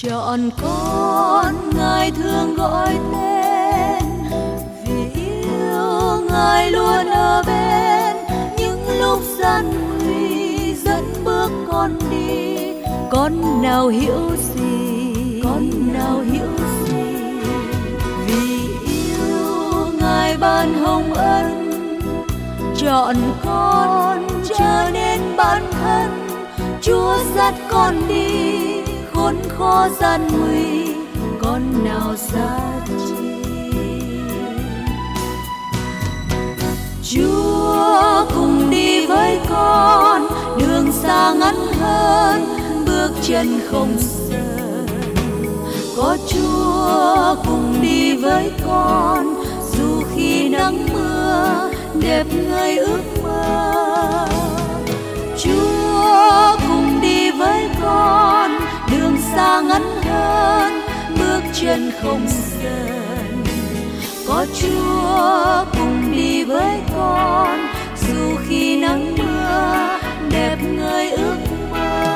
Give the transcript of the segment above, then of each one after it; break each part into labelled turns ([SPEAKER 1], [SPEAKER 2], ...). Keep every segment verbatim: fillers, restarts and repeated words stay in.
[SPEAKER 1] Chọn con Ngài thương gọi tên, vì yêu Ngài luôn ở bên. Những lúc gian nguy dẫn bước con đi, con nào hiểu gì, con nào hiểu gì. Vì yêu Ngài ban hồng ân, chọn con trở nên bản thân. Chúa dắt con đi khốn khó gian nguy, con nào xa chi. Chúa cùng đi với con, đường xa ngắn hơn, bước chân không sợ. Có Chúa cùng đi với con, dù khi nắng mưa đẹp người ước mơ. Chúa cùng đi với con, đường xa ngắn hơn, bước chân không sờn. Có Chúa cùng đi với con, dù khi nắng mưa đẹp người ước mơ.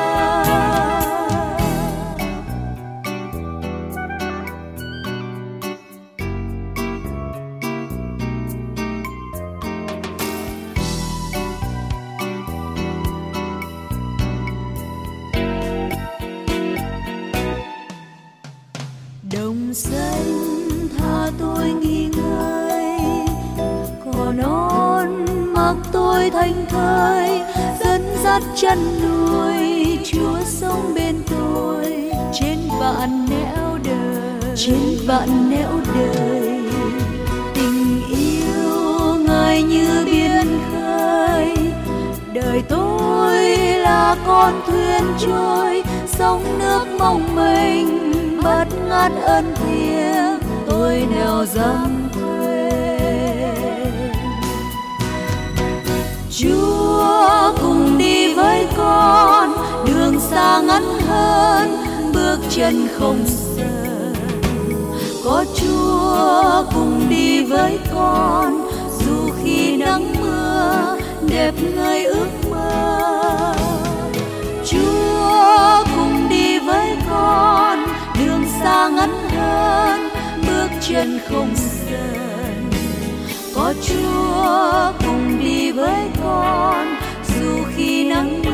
[SPEAKER 1] Đồng xanh tha tôi nghỉ ngơi, cỏ non mặc tôi thành thơi. Dẫn dắt chân nuôi, Chúa sống bên tôi, trên vạn nẻo đời, trên vạn nẻo đời. Tình yêu Ngài như biển khơi, đời tôi là con thuyền trôi. Sóng nước mong mênh bất ngát ân thiêng, tôi nào dám quên. Chúa cùng đi với con, đường xa ngắn hơn, bước chân không sợ. Có Chúa cùng đi với con, dù khi nắng mưa đẹp người ước mơ. Chúa cùng đi với con, đường xa ngắn hơn, bước chân không sờn. Có Chúa cùng đi với con, dù khi nắng